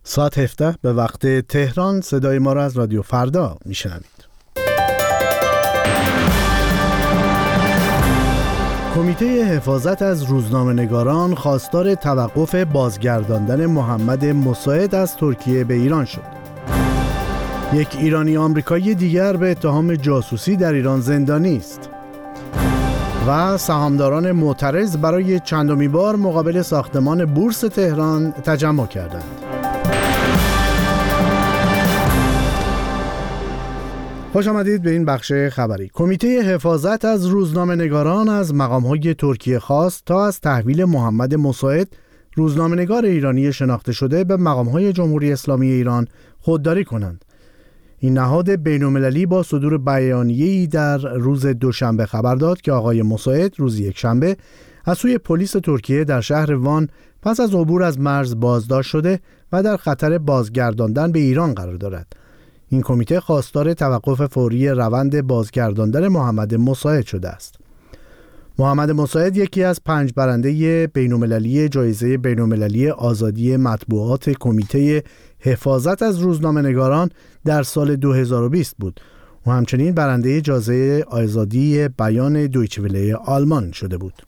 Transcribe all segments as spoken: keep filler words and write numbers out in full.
ساعت هفده به وقت تهران. صدای ما را از رادیو فردا میشنوید. کمیته حفاظت از روزنامه‌نگاران خواستار توقف بازگرداندن محمد مساعد از ترکیه به ایران شد. یک ایرانی آمریکایی دیگر به اتهام جاسوسی در ایران زندانی است. و سهامداران معترض برای چندمین بار مقابل ساختمان بورس تهران تجمع کردند. خوش آمدید به این بخش خبری. کمیته حفاظت از روزنامه‌نگاران از مقام‌های ترکیه خواست تا از تحویل محمد مساعد، روزنامه‌نگار ایرانی شناخته شده، به مقام‌های جمهوری اسلامی ایران خودداری کنند. این نهاد بین‌المللی با صدور بیانیه‌ای در روز دوشنبه خبر داد که آقای مساعد روز یکشنبه از سوی پلیس ترکیه در شهر وان پس از عبور از مرز بازداشت شده و در خطر بازگرداندن به ایران قرار دارد. این کمیته خواستار توقف فوری روند بازگرداندن محمد مساعد شده است. محمد مساعد یکی از پنج برنده بین‌المللی جایزه بین‌المللی آزادی مطبوعات کمیته حفاظت از روزنامه‌نگاران در سال دو هزار و بیست بود و همچنین برنده جایزه آزادی بیان دویچه وله آلمان شده بود.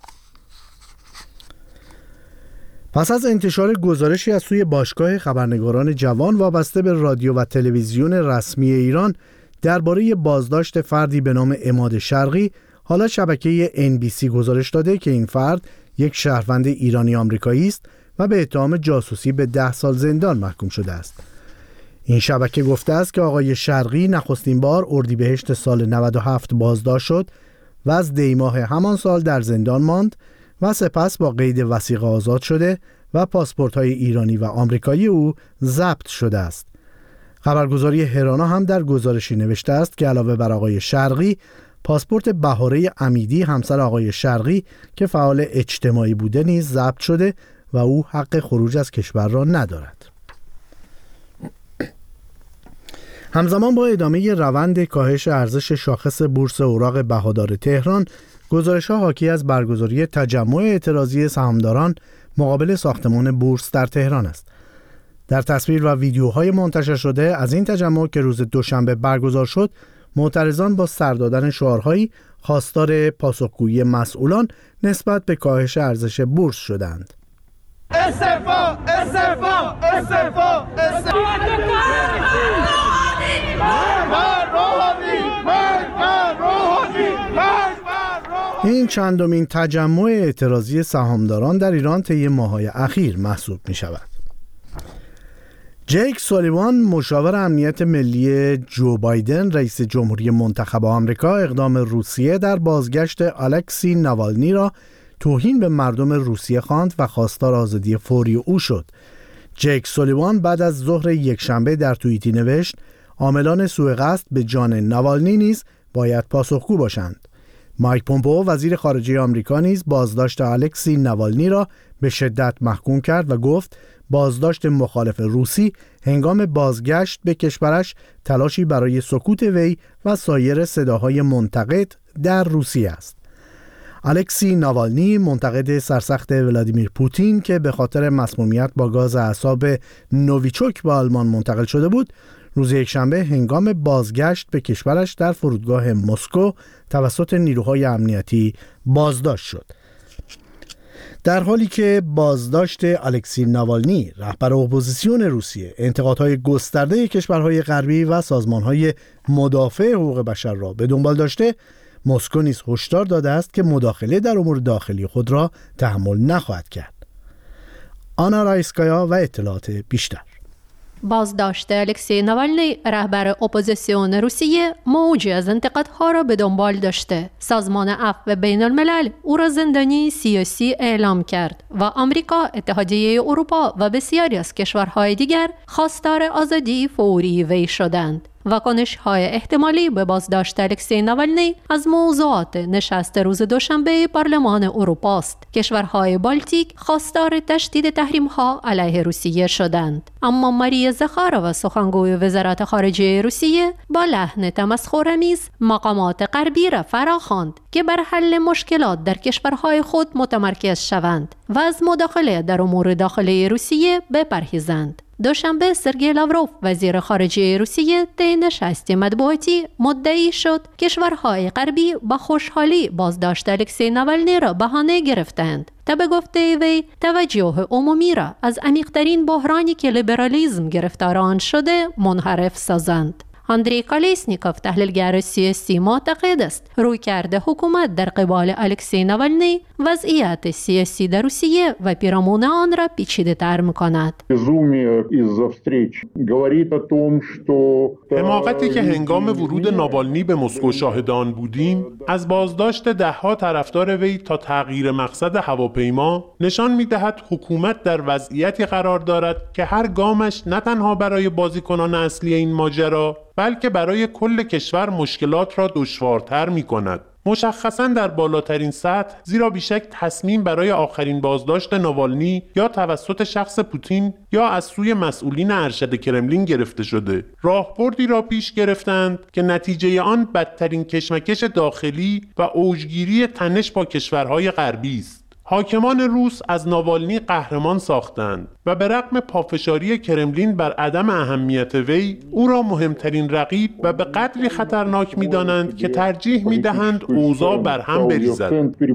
پس از انتشار گزارشی از سوی باشگاه خبرنگاران جوان وابسته به رادیو و تلویزیون رسمی ایران درباره بازداشت فردی به نام عماد شرقی، حالا شبکه ان بی سی گزارش داده که این فرد یک شهروند ایرانی آمریکایی است و به اتهام جاسوسی به ده سال زندان محکوم شده است. این شبکه گفته است که آقای شرقی نخستین بار اردیبهشت سال نود و هفت بازداشت شد و از دی ماه همان سال در زندان ماند و سپس با قید وثیقه آزاد شده و پاسپورت‌های ایرانی و آمریکایی او ضبط شده است. خبرگزاری هرانا هم در گزارشی نوشته است که علاوه بر آقای شرقی، پاسپورت بهاره امیدی همسر آقای شرقی که فعال اجتماعی بوده نیز ضبط شده و او حق خروج از کشور را ندارد. همزمان با ادامه روند کاهش ارزش شاخص بورس اوراق بهادار تهران، گزارش‌ها حاکی از برگزاری تجمع اعتراضی سهامداران مقابل ساختمان بورس در تهران است. در تصویر و ویدیوهای منتشر شده از این تجمع که روز دوشنبه برگزار شد، معترضان با سر دادن شعارهایی خواستار پاسخگویی مسئولان نسبت به کاهش ارزش بورس شدند. استعفا! استعفا! استعفا! این چندمین تجمع اعتراضی سهامداران در ایران طی ماه‌های اخیر محسوب می شود. جیک سولیوان، مشاور امنیت ملی جو بایدن رئیس جمهوری منتخب آمریکا، اقدام روسیه در بازگشت الکسی ناوالنی را توهین به مردم روسیه خواند و خواستار آزادی فوری او شد. جیک سولیوان بعد از ظهر یکشنبه در توییتی نوشت: عاملان سوء قصد به جان ناوالنی نیز باید پاسخگو باشند. مایک پومپئو وزیر خارجه آمریکا نیز بازداشت الکسی ناوالنی را به شدت محکوم کرد و گفت بازداشت مخالف روسی هنگام بازگشت به کشورش تلاشی برای سکوت وی و سایر صداهای منتقد در روسیه است. الکسی ناوالنی، منتقد سرسخت ولادیمیر پوتین که به خاطر مسمومیت با گاز اعصاب نوویچوک به آلمان منتقل شده بود، روز یکشنبه هنگام بازگشت به کشورش در فرودگاه مسکو توسط نیروهای امنیتی بازداشت شد. در حالی که بازداشت الکسی ناوالنی، رهبر اپوزیسیون روسیه، انتقادهای گسترده کشورهای غربی و سازمانهای مدافع حقوق بشر را به دنبال داشته، مسکو نیز هشدار داده است که مداخله در امور داخلی خود را تحمل نخواهد کرد. آنا رایسکایا و اطلاعات بیشتر. بازداشت الکسی ناوالنی، رهبر اپوزیسیون روسیه، موجی از انتقادها را به دنبال داشته. سازمان عفو بین الملل او را زندانی سیاسی اعلام کرد و آمریکا، اتحادیه اروپا و بسیاری از کشورهای دیگر خواستار آزادی فوری وی شدند. واکنش‌های احتمالی به بازداشت الکسی ناوالنی از موضوعات نشست روز دوشنبه پارلمان اروپا است. کشورهای بالتیک خواستار تشدید تحریم‌ها علیه روسیه شدند، اما ماریا زخارova، سخنگوی وزارت خارجه روسیه، با لحن تمسخرآمیز مقامات غربی را فراخواند که بر حل مشکلات در کشورهای خود متمرکز شوند و از مداخله در امور داخلی روسیه بپرهیزند. دوشنبه سرگئی لاوروف وزیر خارجه روسیه طی نشست مطبوعاتی مدعی شد کشورهای غربی با خوشحالی بازداشت الکسی ناوالنی را بهانه گرفتند تا به گفته وی توجه عمومی را از عمیق‌ترین بحرانی که لیبرالیسم گرفتار آن شده منحرف سازند. اندری کالسنیکوف تحلیلگر سیاسی معتقد است رویکرد حکومت در قبال الکسی ناوالنی وضعیت سیاسی در روسیه و پیرامون آن را پیچیده‌تر می‌کند. حماقتی که هنگام ورود ناوالنی به مسکو شاهد آن بودیم، از بازداشت ده‌ها طرفدار وی تا تغییر مقصد هواپیما، نشان می‌دهد حکومت در وضعیتی قرار دارد که هر گامش نه تنها برای بازیکنان اصلی این ماجرا، بلکه برای کل کشور مشکلات را دشوارتر می‌کند. مشخصاً در بالاترین سطح، زیرا بیشک تصمیم برای آخرین بازداشت ناوالنی یا توسط شخص پوتین یا از سوی مسئولین ارشد کرملین گرفته شده. راهبردی را پیش گرفتند که نتیجه آن بدترین کشمکش داخلی و اوجگیری تنش با کشورهای غربی است. حاکمان روس از ناوالنی قهرمان ساختند و به رغم پافشاری کرملین بر عدم اهمیت وی، او را مهمترین رقیب و به قدری خطرناک می‌دانند که ترجیح می‌دهند اوضاع بر هم بریزد.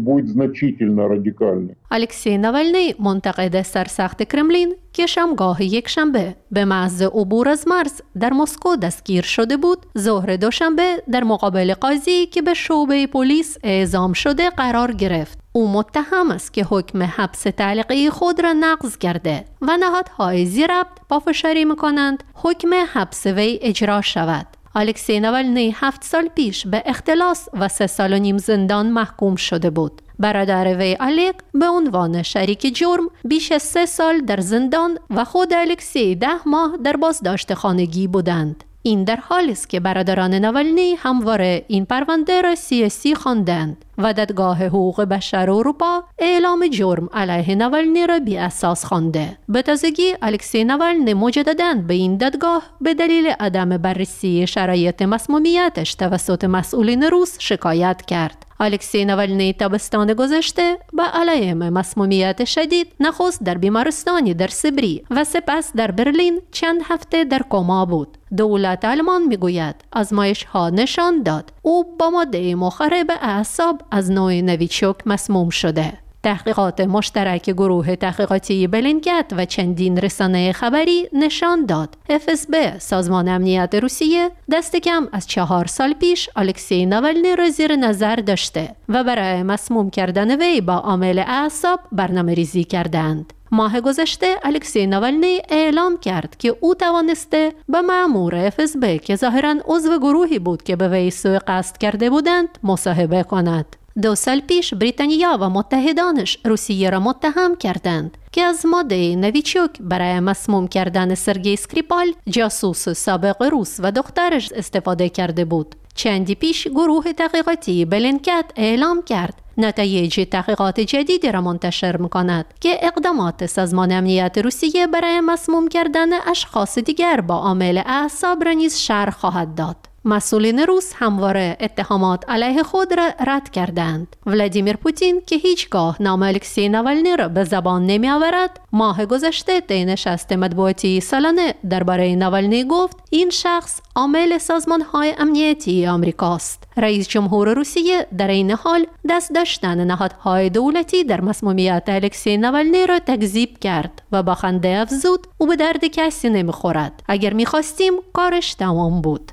الکسی ناوالنی منتقد سرسخت کرملین که شامگاه یک شنبه به محض عبور از مرز در مسکو دستگیر شده بود، ظهر دوشنبه در مقابل قاضی که به شعبه پلیس اعزام شده قرار گرفت. او متهم است که حکم حبس تعلیقی خود را نقض کرده و نهادهای ذی‌ربط پافشاری می‌کنند حکم حبس وی اجرا شود. الکسی ناوالنی هفت سال پیش به اختلاس و سه سال و نیم زندان محکوم شده بود. برادر وی الک به عنوان شریک جرم بیش از سه سال در زندان و خود الکسی ده ماه در بازداشت خانگی بودند. این در حالی است که برادران ناوالنی همواره این پرونده را سیاسی خواندند و دادگاه حقوق بشر اروپا اعلام جرم علیه ناوالنی را بی اساس خوانده. به تازگی الکسی ناوالنی مجدداً به این دادگاه به دلیل عدم بررسی شرایط مسمومیتش توسط مسئولین روس شکایت کرد. الکسی ناوالنی تابستان گذشته با علائم مسمومیت شدید نخست در بیمارستانی در سبری و سپس در برلین چند هفته در کما بود. دولت آلمان میگوید آزمایش‌ها نشان داد او با ماده مخرب اعصاب از نوع نویچوک مسموم شده. تحقیقات مشترک گروه تحقیقاتی بلینکت و چندین رسانه خبری نشان داد اف اس بی سازمان امنیت روسیه دست کم از چهار سال پیش الکسی ناوالنی را زیر نظر داشته و برای مسموم کردن وی با عامل اعصاب برنامه ریزی کردند. ماه گذشته الکسی ناوالنی اعلام کرد که او توانسته به مأمور اف اس بی که ظاهراً عضو گروهی بود که به وی سوء قصد کرده بودند مصاحبه کند. دو سال پیش بریتانیا و متحدانش روسیه را متهم کردند که از ماده نویچوک برای مسموم کردن سرگئی اسکریپال جاسوس سابق روس و دخترش استفاده کرده بود. چندی پیش گروه تحقیقاتی بلینکت اعلام کرد نتایج تحقیقات جدیدی را منتشر می‌کند که اقدامات سازمان امنیت روسیه برای مسموم کردن اشخاص دیگر با عامل اعصاب را نیز شرح خواهد داد. مسئولین روس همواره اتهامات علیه خود را رد کردند. ولادیمیر پوتین که هیچگاه نام الکسی ناوالنی را به زبان نمی آورد، ماه گذشته طی نشست مطبوعاتی سالانه درباره ناوالنی گفت این شخص عامل سازمان‌های امنیتی آمریکاست. رئیس جمهور روسیه در این حال دست داشتن نهادهای دولتی در مسمومیت الکسی ناوالنی را تکذیب کرد و با خنده افزود او به درد کسی نمیخورد. اگر میخواستیم کارش تمام بود.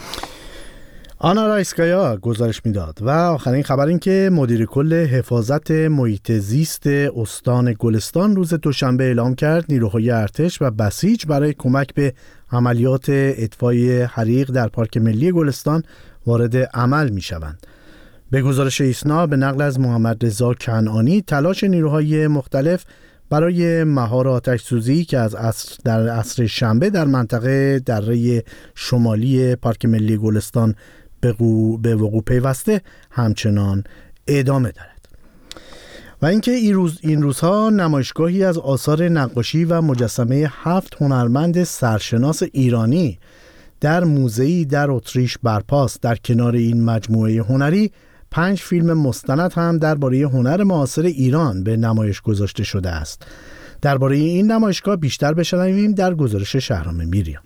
آنا رایسکایا گزارش میداد. و آخرین خبر این که مدیر کل حفاظت محیط زیست استان گلستان روز دوشنبه اعلام کرد نیروهای ارتش و بسیج برای کمک به عملیات اطفای حریق در پارک ملی گلستان وارد عمل می شوند. به گزارش ایسنا به نقل از محمد رضا کنعانی، تلاش نیروهای مختلف برای مهار آتش سوزی که از عصر در عصر شنبه در منطقه دره شمالی پارک ملی گلستان به وقوع پیوسته همچنان ادامه دارد. و اینکه این روز این روزها نمایشگاهی از آثار نقاشی و مجسمه هفت هنرمند سرشناس ایرانی در موزه‌ای در اتریش برپاست. در کنار این مجموعه هنری پنج فیلم مستند هم درباره هنر معاصر ایران به نمایش گذاشته شده است. درباره این نمایشگاه بیشتر بشنویم در گزارش شهرام میریان.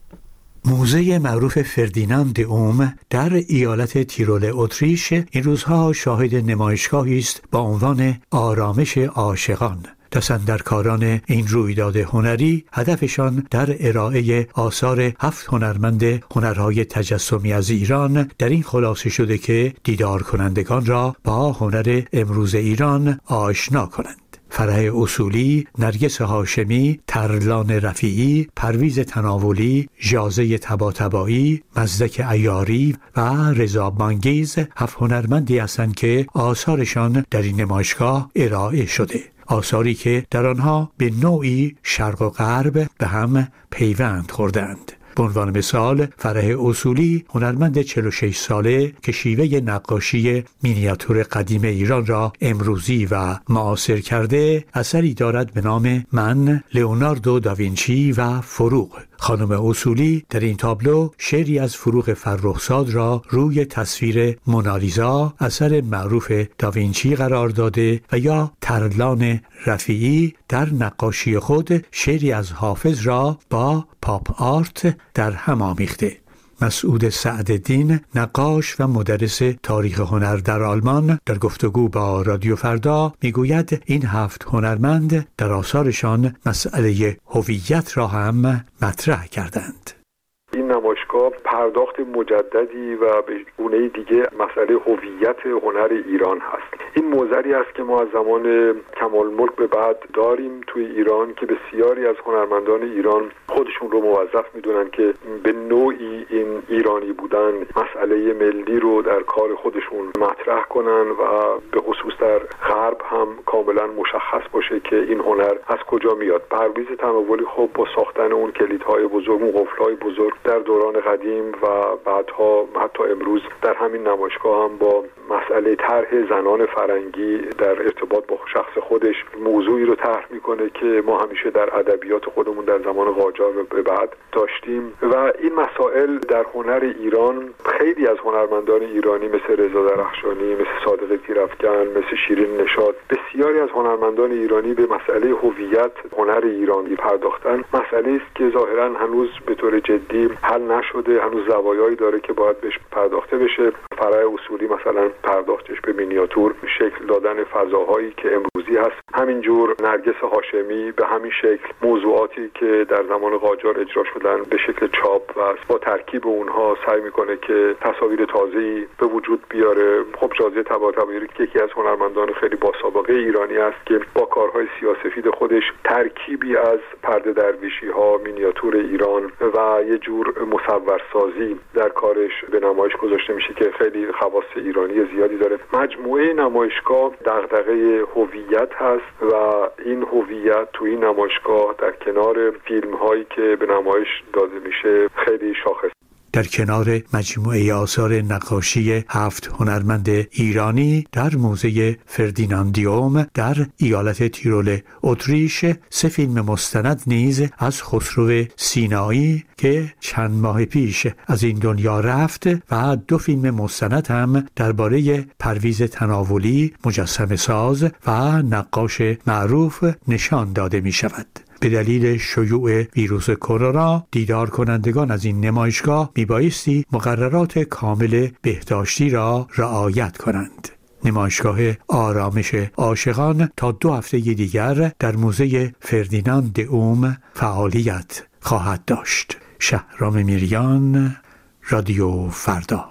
موزه معروف فردیناند اوم در ایالت تیرول اتریش این روزها شاهد نمایشگاهی است با عنوان آرامش عاشقان. دست‌اندرکاران این رویداد هنری هدفشان در ارائه آثار هفت هنرمند هنرهای تجسمی از ایران در این خلاصه شده که دیدار کنندگان را با هنر امروز ایران آشنا کنند. فرح اصولی، نرگس هاشمی، ترلان رفیعی، پرویز تناولی، ژازه طباطبایی، مزدک عیاری و رضا بانگیز هفت هنرمندی هستند که آثارشان در این نمایشگاه ارائه شده. آثاری که در آنها به نوعی شرق و غرب به هم پیوند خوردند. به عنوان مثال فرح اصولی هنرمند چهل و شش ساله که شیوه نقاشی مینیاتور قدیم ایران را امروزی و معاصر کرده اثری دارد به نام من، لئوناردو داوینچی و فروغ. خانم اصولی در این تابلو شعری از فروغ فرخزاد را روی تصویر مونالیزا اثر معروف داوینچی قرار داده و یا ترلان رفیعی در نقاشی خود شعری از حافظ را با پاپ آرت در هم آمیخته. مسعود سعدالدین نقاش و مدرس تاریخ هنر در آلمان در گفتگو با رادیو فردا میگوید این هفت هنرمند در آثارشان مسئله هویت را هم مطرح کردند. این نمایشگاه پرداخت مجددی و به گونه دیگه مسئله هویت هنر ایران هست. این موزری است که ما از زمان کمال ملک به بعد داریم توی ایران که بسیاری از هنرمندان ایران خودشون رو موظف میدونن که به نوعی این ایرانی بودن مسئله ملی رو در کار خودشون مطرح کنن و به خصوص در غرب هم کاملا مشخص باشه که این هنر از کجا میاد. پرویز تناولی خب با ساختن اون کلیدهای بزرگ، اون قفل‌های بزرگ در دوران قدیم و بعدها حتی امروز در همین نمایشگاه هم با مسئله طرح زنان فرنگی در ارتباط با شخص خودش موضوعی رو طرح میکنه که ما همیشه در ادبیات خودمون در زمان قاجار به بعد داشتیم و این مسائل در هنر ایران خیلی از هنرمندان ایرانی مثل رضا درخشانی، مثل صادق پیرافکن، مثل شیرین نشاط، بسیاری از هنرمندان ایرانی به مسئله هویت هنر ایرانی پرداختن. مسئله است که ظاهرا هنوز به طور جدی حل نشده، هنوز زوایایی داره که باید بهش پرداخته بشه. فرح اصولی مثلا پرداختش به مینیاتور، شکل دادن فضاهایی که امروزی هست. همینجور نرگس هاشمی به همین شکل موضوعاتی که در زمان قاجار اجرا شدن به شکل چاپ و با ترکیب اونها سعی میکنه که تصاویر تازه‌ای به وجود بیاره. خب ژازه طباطبایی که یکی از هنرمندان خیلی با سابقه ایرانی است که با کارهای سیاه‌سفید خودش ترکیبی از پرده درویشی ها، مینیاتور ایران و یه جور مصورسازی در کارش به نمایش گذاشته میشه که خیلی خواص ایرانی زیادی داره. مجموعه نمایشگاه دغدغه هویت هست و این هویت توی این نمایشگاه در کنار فیلم هایی که به نمایش داده میشه خیلی شاخص. در کنار مجموعه آثار نقاشی هفت هنرمند ایرانی در موزه فردیناندیوم در ایالت تیرول اتریش سه فیلم مستند نیز از خسرو سینایی که چند ماه پیش از این دنیا رفت و دو فیلم مستند هم درباره پرویز تناولی مجسمه ساز و نقاش معروف نشان داده می شود. به دلیل شیوع ویروس کرونا دیدار کنندگان از این نمایشگاه میبایستی مقررات کامل بهداشتی را رعایت کنند. نمایشگاه آرامش عاشقان تا دو هفته دیگر در موزه فردیناند اوم فعالیت خواهد داشت. شهرام میریان، رادیو فردا.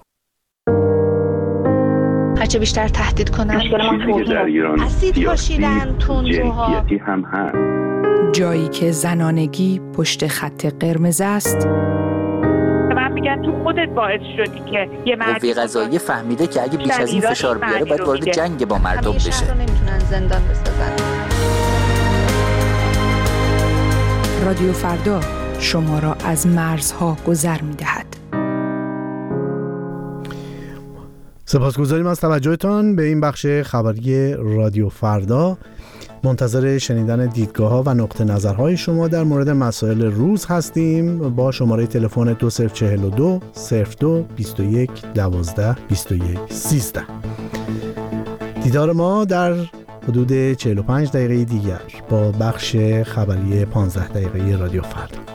هرچه بیشتر تهدید کنن اسید پاشیدن تندروها هم هست. جایی که زنانگی پشت خط قرمز است. من میگم تو خودت باعث شدی که یه مرد قوه قضاییه فهمیده که اگه بیش از این فشار بیاره باید وارد جنگ با مردم بشه. همیشه نمیتونن زندان بسازن. رادیو فردا شما را از مرزها گذر میدهد. سپاسگزاریم از توجهتان به این بخش خبری رادیو فردا. منتظر شنیدن دیدگاه‌ها و نقطه نظرهای شما در مورد مسائل روز هستیم با شماره تلفن دو صفر چهل و دو صفر دو بیست و یک دوازده بیست و یک سیزده. دیدار ما در حدود چهل و پنج دقیقه دیگر با بخش خبری پانزده دقیقه رادیو فردا.